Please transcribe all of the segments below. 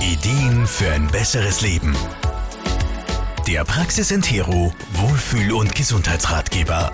Ideen für ein besseres Leben. Der Praxis Entero Wohlfühl- und Gesundheitsratgeber.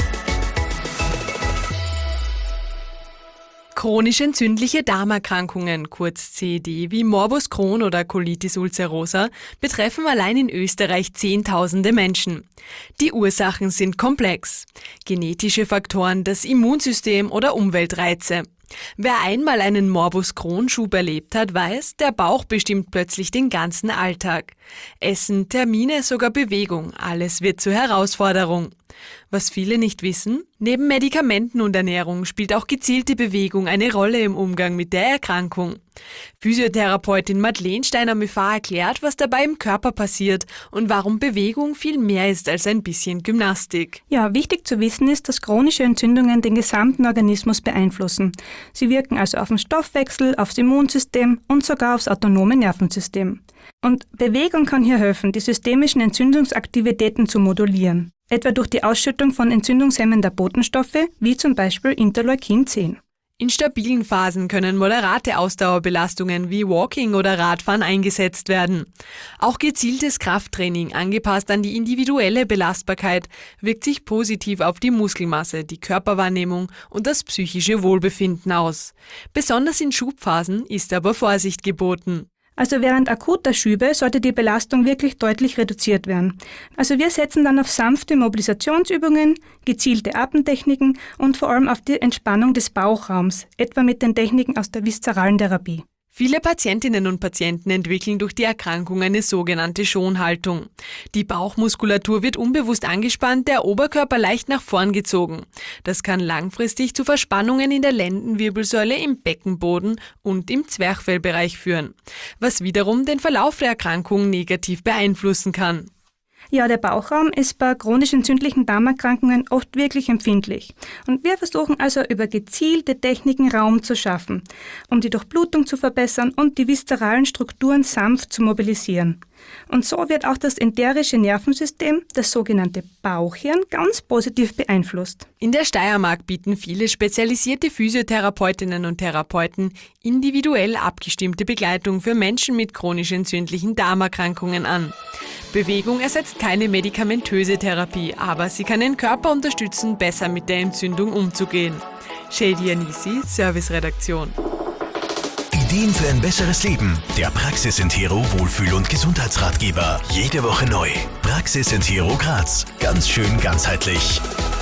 Chronisch entzündliche Darmerkrankungen, kurz CED, wie Morbus Crohn oder Colitis ulcerosa, betreffen allein in Österreich Zehntausende Menschen. Die Ursachen sind komplex. Genetische Faktoren, das Immunsystem oder Umweltreize. Wer einmal einen Morbus Crohn-Schub erlebt hat, weiß, der Bauch bestimmt plötzlich den ganzen Alltag. Essen, Termine, sogar Bewegung, alles wird zur Herausforderung. Was viele nicht wissen, neben Medikamenten und Ernährung spielt auch gezielte Bewegung eine Rolle im Umgang mit der Erkrankung. Physiotherapeutin Madeleine Steiner-Müffat erklärt, was dabei im Körper passiert und warum Bewegung viel mehr ist als ein bisschen Gymnastik. Ja, wichtig zu wissen ist, dass chronische Entzündungen den gesamten Organismus beeinflussen. Sie wirken also auf den Stoffwechsel, aufs Immunsystem und sogar aufs autonome Nervensystem. Und Bewegung kann hier helfen, die systemischen Entzündungsaktivitäten zu modulieren, etwa durch die Ausschüttung von entzündungshemmender Botenstoffe, wie zum Beispiel Interleukin 10. In stabilen Phasen können moderate Ausdauerbelastungen wie Walking oder Radfahren eingesetzt werden. Auch gezieltes Krafttraining, angepasst an die individuelle Belastbarkeit, wirkt sich positiv auf die Muskelmasse, die Körperwahrnehmung und das psychische Wohlbefinden aus. Besonders in Schubphasen ist aber Vorsicht geboten. Also während akuter Schübe sollte die Belastung wirklich deutlich reduziert werden. Also wir setzen dann auf sanfte Mobilisationsübungen, gezielte Atemtechniken und vor allem auf die Entspannung des Bauchraums, etwa mit den Techniken aus der viszeralen Therapie. Viele Patientinnen und Patienten entwickeln durch die Erkrankung eine sogenannte Schonhaltung. Die Bauchmuskulatur wird unbewusst angespannt, der Oberkörper leicht nach vorn gezogen. Das kann langfristig zu Verspannungen in der Lendenwirbelsäule, im Beckenboden und im Zwerchfellbereich führen, was wiederum den Verlauf der Erkrankung negativ beeinflussen kann. Ja, der Bauchraum ist bei chronisch entzündlichen Darmerkrankungen oft wirklich empfindlich. Und wir versuchen also über gezielte Techniken Raum zu schaffen, um die Durchblutung zu verbessern und die viszeralen Strukturen sanft zu mobilisieren. Und so wird auch das enterische Nervensystem, das sogenannte Bauchhirn, ganz positiv beeinflusst. In der Steiermark bieten viele spezialisierte Physiotherapeutinnen und Therapeuten individuell abgestimmte Begleitung für Menschen mit chronisch entzündlichen Darmerkrankungen an. Bewegung ersetzt keine medikamentöse Therapie, aber sie kann den Körper unterstützen, besser mit der Entzündung umzugehen. Shady Anisi, Serviceredaktion. Ideen für ein besseres Leben. Der Praxis Entero Wohlfühl- und Gesundheitsratgeber. Jede Woche neu. Praxis Entero Graz. Ganz schön ganzheitlich.